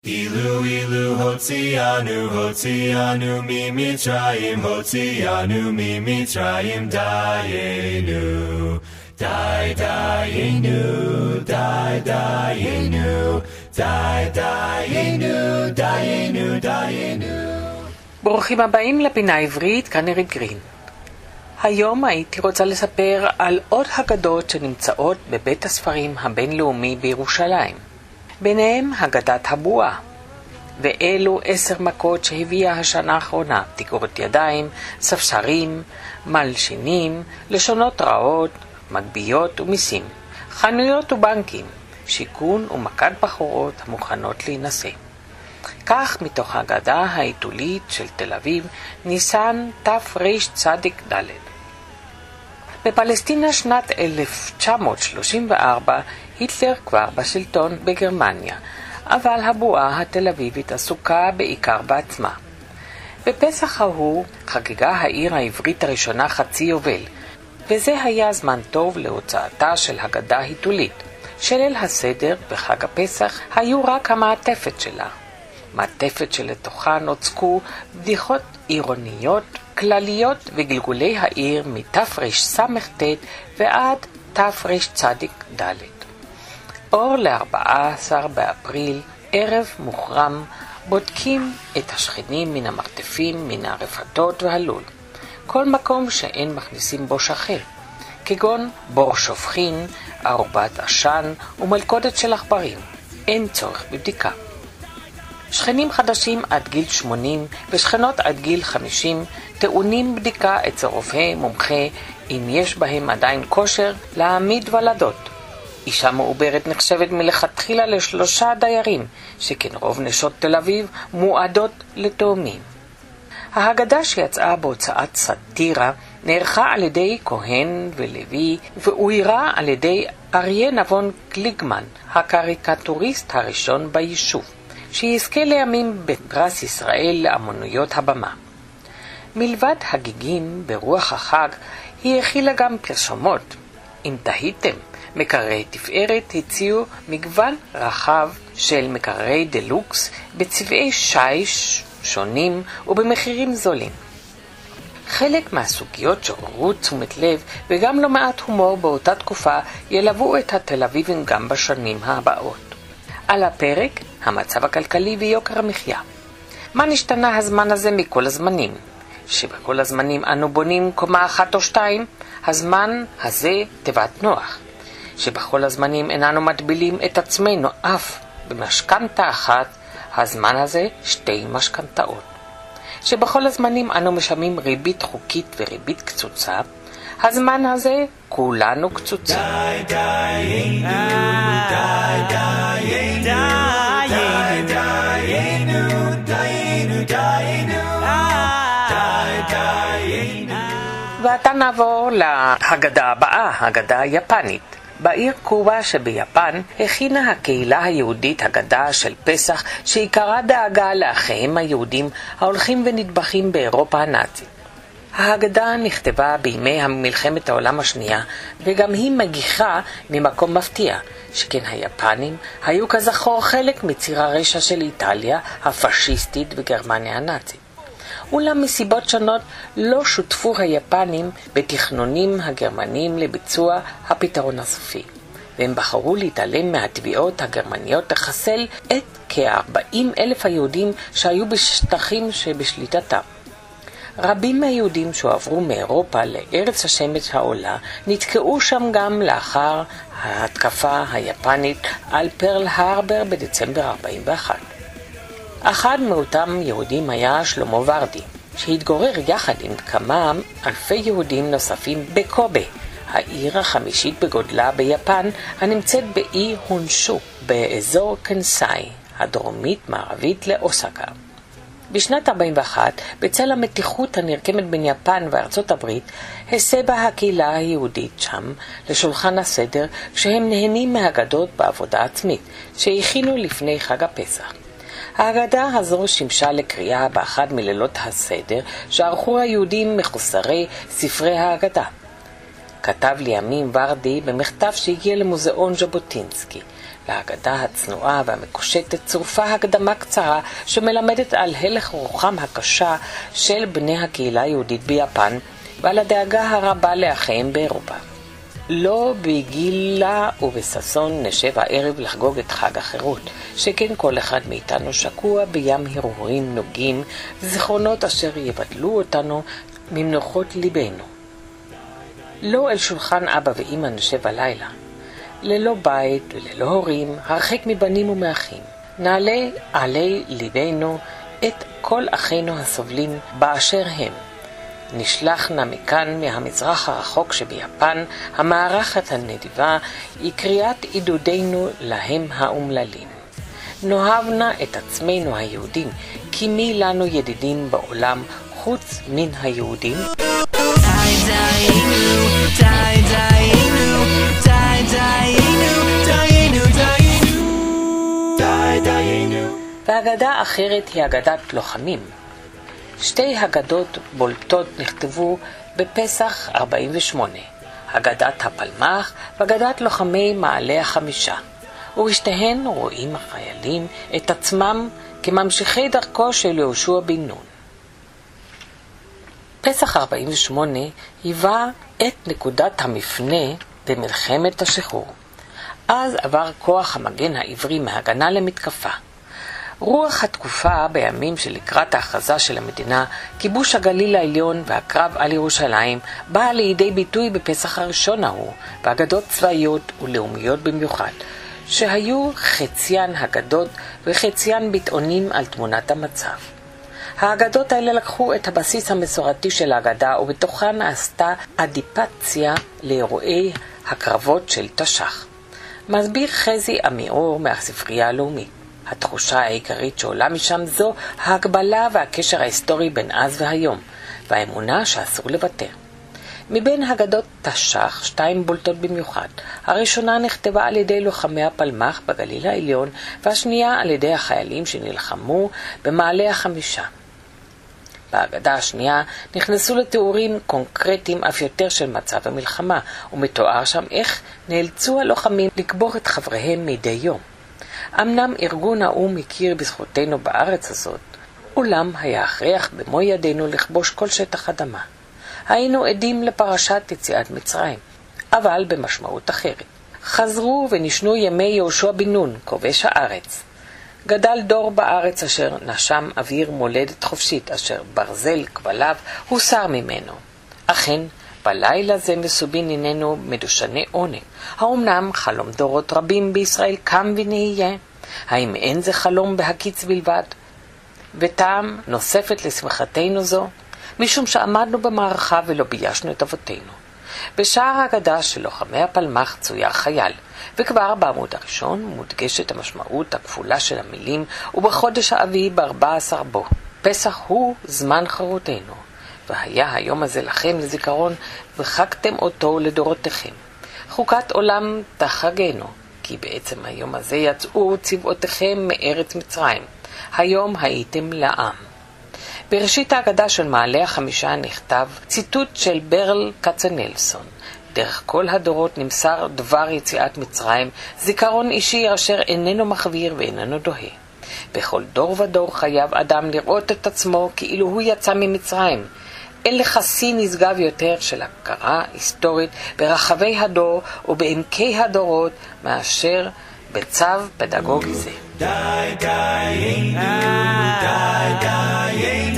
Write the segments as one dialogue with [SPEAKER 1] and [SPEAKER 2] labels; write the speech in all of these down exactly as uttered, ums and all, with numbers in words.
[SPEAKER 1] אילו אילו הוציאנו הוציאנו ממצרים הוציאנו ממצרים דיינו די דיינו די דיינו די דיינו דיינו דיינו.
[SPEAKER 2] ברוכים הבאים לפינה העברית, כאן עירית גרין. היום הייתי רוצה לספר על עוד הגדות שנמצאות בבית הספרים הבינלאומי בירושלים. ביניהם הגדת הבועה, ואלו עשר מכות שהביאה השנה האחרונה: תיקורת ידיים, ספסרים, מלשינים, לשונות רעות, מגביות ומיסים, חנויות ובנקים, שיכון ומכת בחורות המוכנות להינשא. כך מתוך ההגדה העיתולית של תל אביב, ניסן תרצ"ד. בפלסטינה שנת אלף תשע מאות שלושים וארבע היטלר כבר בשלטון בגרמניה, אבל הבועה התל אביבית עסוקה בעיקר בעצמה. בפסח ההוא חגגה העיר העברית הראשונה חצי יובל, וזה היה זמן טוב להוצאתה של הגדה היתולית. שליל הסדר וחג הפסח היו רק המעטפת שלה. מעטפת שלתוכה נוצקו בדיחות עירוניות, כלליות וגלגולי העיר מתרס"ט ועד תרצ"ד. אור ל-ארבעה עשר באפריל, ערב מוחרם, בודקים את השכנים מן המרתפים, מן הרפתות והלול. כל מקום שאין מכניסים בו שחל, כגון בור שופכין, ארובת עשן ומלכודת של עכברים. אין צורך בבדיקה. שכנים חדשים עד גיל שמונים ושכנות עד גיל חמישים טעונים בדיקה אצל רופא מומחה אם יש בהם עדיין כושר להעמיד ולדות. אישה מעוברת נחשבת מלכתחילה לשלושה דיירים, שכן רוב נשות תל אביב מועדות לתאומים. ההגדה שיצאה בהוצאת סאטירה נערכה על ידי כהן ולוי ואוירה על ידי אריה נבון קליגמן, הקריקטוריסט הראשון ביישוב, שיזכה לימים בפרס ישראל לאמנויות הבמה. מלבד הגיגים ברוח החג, היא הכילה גם פרסומות. אם תהיתם, מקררי תפארת הציעו מגוון רחב של מקררי דלוקס בצבעי שיש שונים ובמחירים זולים. חלק מהסוגיות שעוררו תשומת לב וגם לא מעט הומור באותה תקופה ילוו את התל אביבים גם בשנים הבאות. על הפרק המצב הכלכלי ויוקר המחיה. מה נשתנה הזמן הזה מכל הזמנים? שבכל הזמנים אנו בונים קומה אחת או שתיים, הזמן הזה תיבת נוח. שבכל הזמנים איננו מטבילים את עצמנו אף במשכנתה אחת, הזמן הזה שתי משכנתאות. שבכל הזמנים אנו משלמים ריבית חוקית וריבית קצוצה, הזמן הזה כולנו קצוצה.
[SPEAKER 1] די דיינו די דיינו דיינו דיינו דיינו די דיינו.
[SPEAKER 2] ועתה נעבור להגדה הבאה, הגדה היפנית. בעיר קובה שביפן הכינה הקהילה היהודית הגדה של פסח שעיקרה דאגה לאחיהם היהודים ההולכים ונטבחים באירופה הנאצית. ההגדה נכתבה בימי מלחמת העולם השנייה, וגם היא מגיחה ממקום מפתיע, שכן היפנים היו כזכור חלק מציר הרשע של איטליה הפשיסטית וגרמניה הנאצית. אולם מסיבות שונות לא שותפו היפנים בתכנונים הגרמנים לביצוע הפתרון הסופי, והם בחרו להתעלם מהתביעות הגרמניות לחסל את כ-ארבעים אלף היהודים שהיו בשטחים שבשליטתם. רבים מהיהודים שהועברו מאירופה לארץ השמש העולה נתקעו שם גם לאחר ההתקפה היפנית על פרל הרבר בדצמבר ארבעים ואחת. אחד מאותם יהודים היה שלמה ורדי, שהתגורר יחד עם כמה אלפי יהודים נוספים בקובה, העיר החמישית בגודלה ביפן, הנמצאת באי הונסו, באזור קנסאי, הדרומית מערבית לאוסקה. בשנת ארבעים ואחת, בצל המתיחות הנרקמת בין יפן וארצות הברית, הסבה הקהילה היהודית שם לשולחן הסדר, כשהם נהנים מהגדות בעבודה עצמית, שהכינו לפני חג הפסח. ההגדה הזו שימשה לקריאה באחד מלילות הסדר שערכו היהודים מחוסרי ספרי ההגדה. כתב לימים ורדי במכתב שהגיע למוזיאון ז'בוטינסקי, להגדה הצנועה והמקושטת צורפה הקדמה קצרה שמלמדת על הלך רוחם הקשה של בני הקהילה היהודית ביפן ועל הדאגה הרבה לאחיהם באירופה. לא בגילה ובששון נשב הערב לחגוג את חג החירות, שכן כל אחד מאיתנו שקוע בים הרהורים נוגים וזיכרונות אשר יבדלו אותנו ממנוחות ליבנו. לא אל שולחן אבא ואמא נשב הלילה, ללא בית וללא הורים, הרחק מבנים ומאחים. נעלה עלי ליבנו את כל אחינו הסובלים באשר הם. נשלחנה מכאן מהמזרח הרחוק שביפן, המערכת הנדיבה היא קריאת עידודנו להם האומללים. נאהבנה את עצמנו היהודים, כי מי לנו ידידים בעולם חוץ מן היהודים? והגדה אחרת היא אגדת לוחמים. שתי הגדות בולטות נכתבו בפסח ארבעים ושמונה, הגדת הפלמ"ח והגדת לוחמי מעלה החמישה, ובשתיהן רואים החיילים את עצמם כממשיכי דרכו של יהושע בן נון. פסח ארבעים ושמונה היווה את נקודת המפנה במלחמת השחרור. אז עבר כוח המגן העברי מהגנה למתקפה. רוח התקופה בימים שלקראת ההכרזה של המדינה, כיבוש הגליל העליון והקרב על ירושלים, באה לידי ביטוי בפסח הראשון ההוא, באגדות צבאיות ולאומיות במיוחד, שהיו חציין הגדות וחציין ביטאונים על תמונת המצב. האגדות האלה לקחו את הבסיס המסורתי של האגדה, ובתוכן נעשתה אדיפציה לאירועי הקרבות של תש"ח. מסביר חזי עמיאור מהספרייה הלאומית. התחושה העיקרית שעולה משם זו ההקבלה והקשר ההיסטורי בין אז והיום, והאמונה שאסור לוותר. מבין הגדות תש"ח, שתיים בולטות במיוחד. הראשונה נכתבה על ידי לוחמי הפלמ"ח בגליל העליון, והשנייה על ידי החיילים שנלחמו במעלה החמישה. בהגדה השנייה נכנסו לתיאורים קונקרטיים אף יותר של מצב המלחמה, ומתואר שם איך נאלצו הלוחמים לקבור את חבריהם מדי יום. אמנם ארגון האום הכיר בזכותנו בארץ הזאת, אולם היה הכרח במו ידינו לכבוש כל שטח אדמה. היינו עדים לפרשת יציאת מצרים, אבל במשמעות אחרת. חזרו ונשנו ימי יהושע בן נון, כובש הארץ. גדל דור בארץ אשר נשם אוויר מולדת חופשית, אשר ברזל כבליו הוסר ממנו. אכן, בלילה זה מסובין עינינו מדושני עונג. האומנם חלום דורות רבים בישראל קם ונהיה? האם אין זה חלום בהקיץ בלבד? וטעם נוספת לשמחתנו זו, משום שעמדנו במערכה ולא ביישנו את אבותינו. בשער ההגדה של לוחמי הפלמ"ח צויר חייל, וכבר בעמוד הראשון מודגשת המשמעות הכפולה של המילים, ובחודש האביב בארבע עשר בו. פסח הוא זמן חירותנו, והיה היום הזה לכם לזיכרון, וחגתם אותו לדורותיכם. חוקת עולם תחגנו, כי בעצם היום הזה יצאו צבאותיכם מארץ מצרים. היום הייתם לעם. בראשית ההגדה של מעלה החמישה נכתב ציטוט של ברל כצנלסון. דרך כל הדורות נמסר דבר יציאת מצרים, זיכרון אישי אשר איננו מחוויר ואיננו דוהה. בכל דור ודור חייב אדם לראות את עצמו כאילו הוא יצא ממצרים. אין לך שיא נשגב יותר של הכרה היסטורית ברחבי הדור ובעמקי הדורות מאשר בצו פדגוגי זה.
[SPEAKER 1] Die, dying, die, dying,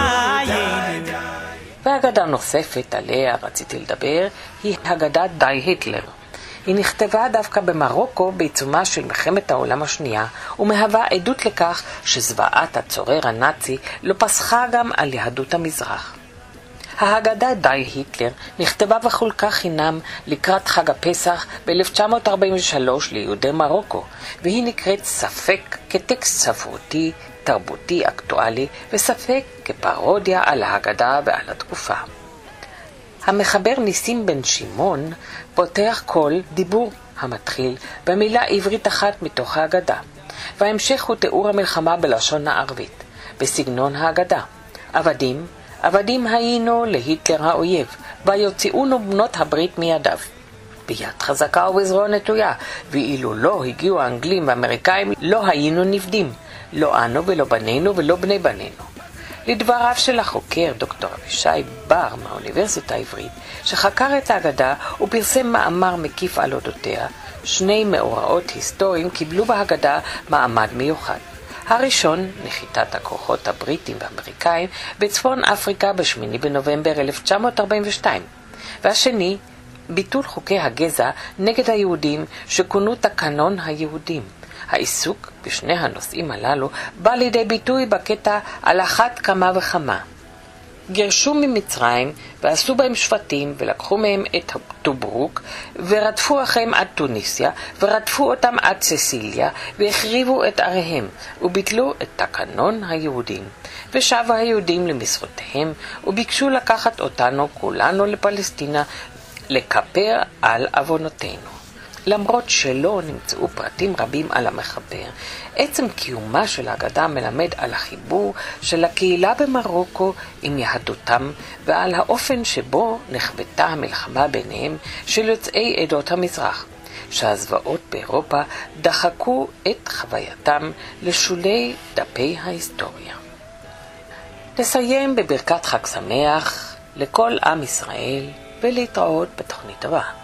[SPEAKER 1] die, die.
[SPEAKER 2] והגדה נוספת עליה רציתי לדבר היא הגדת די היטלר. היא נכתבה דווקא במרוקו בעיצומה של מלחמת העולם השנייה, ומהווה עדות לכך שזוועת הצורר הנאצי לא פסחה גם על יהדות המזרח. ההגדה די היטלר נכתבה וחולקה חינם לקראת חג הפסח ב-אלף תשע מאות ארבעים ושלוש ליהודי מרוקו, והיא נקראת ספק כטקסט ספרותי, תרבותי, אקטואלי, וספק כפרודיה על ההגדה ועל התקופה. המחבר ניסים בן שמעון פותח כל דיבור המתחיל במילה עברית אחת מתוך ההגדה, וההמשך הוא תיאור המלחמה בלשון הערבית, בסגנון ההגדה. עבדים, עבדים היינו להיטלר האויב, ויוציאונו בנות הברית מידיו. ביד חזקה ובזרוע נטויה, ואילו לא הגיעו האנגלים והאמריקאים לא היינו נפדים, לא אנו ולא בנינו ולא בני בנינו. לדבריו של החוקר דוקטור אבישי בר מהאוניברסיטה העברית, שחקר את האגדה ופרסם מאמר מקיף על אודותיה, שני מאורעות היסטוריים קיבלו בהגדה מעמד מיוחד. הראשון, נחיתת הכוחות הבריטים והאמריקאים בצפון אפריקה בשמיני בנובמבר אלף תשע מאות ארבעים ושתיים, והשני, ביטול חוקי הגזע נגד היהודים שכונו תקנון היהודים. העיסוק בשני הנושאים הללו בא לידי ביטוי בקטע על אחת כמה וכמה. גרשו ממצרים ועשו בהם שבטים ולקחו מהם את טוברוק ורדפו אחריהם עד טוניסיה ורדפו אותם עד ססיליה והחריבו את עריהם וביטלו את תקנון היהודים ושבו היהודים למשרותיהם וביקשו לקחת אותנו כולנו לפלסטינה לכפר על עוונותינו. למרות שלא נמצאו פרטים רבים על המחבר, עצם קיומה של האגדה מלמד על החיבור של הקהילה במרוקו עם יהדותם ועל האופן שבו נחבטה המלחמה ביניהם של יוצאי עדות המזרח, שהזוועות באירופה דחקו את חווייתם לשולי דפי ההיסטוריה. נסיים בברכת חג שמח לכל עם ישראל ולהתראות בתוכנית הבאה.